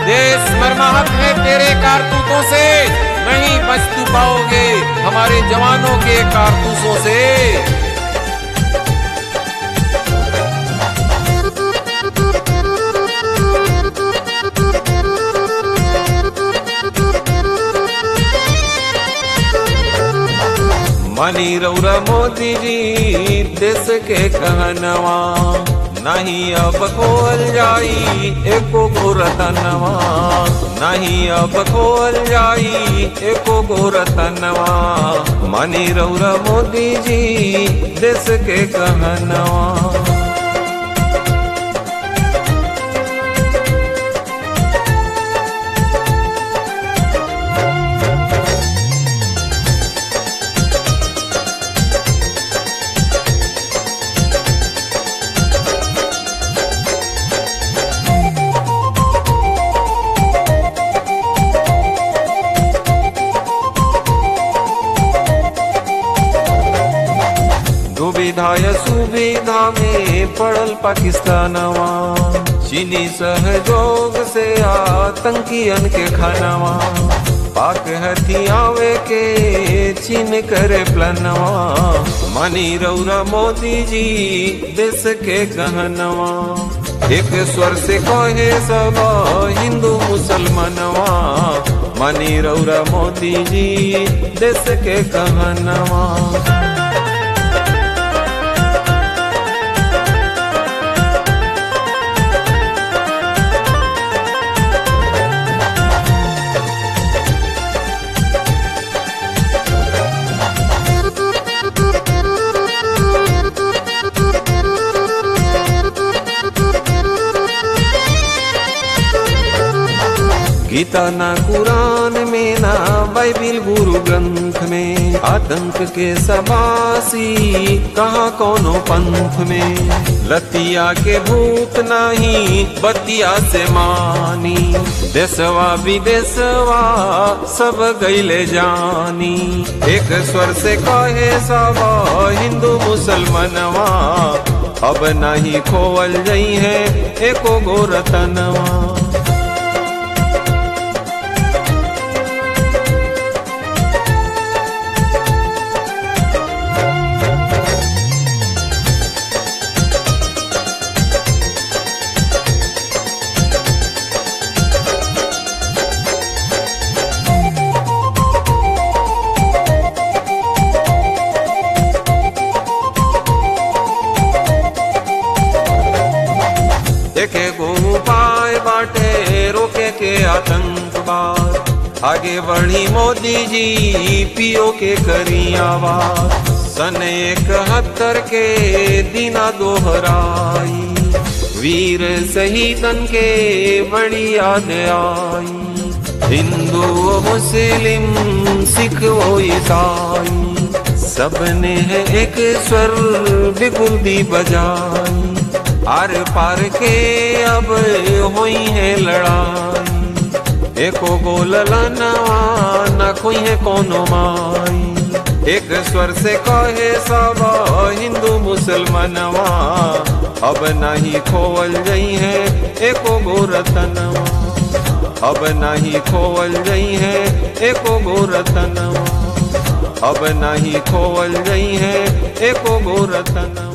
देश मरमाहत है तेरे कारतूतों से, नहीं बच तू पाओगे हमारे जवानों के कारतूसों से। मानी रौरा मोदी जी देश के कहनवा, नहीं अब खोल जाई एको गो रतनवा, नहीं अब खोल जाई एको गो रतनवा। मानी रौरा मोदी जी देश के कहनवा। दुविधा या सुविधा में पड़ल पाकिस्तानवा, चीनी सहयोग से आतंकियन के खानवा। पाक हथियावे के चीन करे प्लानवा, मानी रौरा मोदी जी देश के कहनवा। एक स्वर से कहे सब हिंदू मुसलमानवा, मानी रौरा मोदी जी देश के कहनवा। गीता ना कुरान में ना बाइबिल गुरु ग्रंथ में, आतंक के सबासी कहाँ कोनो पंथ में। लतिया के भूत नहीं बतिया से मानी, देशवा विदेशवा सब गईले जानी। एक स्वर से कहे सब हिंदू मुसलमानवा, अब नहीं खोवल जई है एको गो रतनवा। एके गो उपाय बाटे रोके के आतंकवाद, आगे बढ़ी मोदी जी पीओ के करी आवाज। सन 71 के दीना दोहराई, वीर शहीदन के बड़ी याद आई। हिंदू मुस्लिम सिख व ईसाई, सबने है एक स्वर बिगुल दी बजाई। आर पार के अब हुई है लड़ाई, एको गोलनवा न कोई है कोनो माई। एक स्वर से कहे सब हिंदू मुसलमानवा, अब नहीं खोवल गई है एको गो रतनवा। अब नहीं खोवल गई है एको गो रतनवा, अब नहीं खोवल गई है एको गो रतनवा।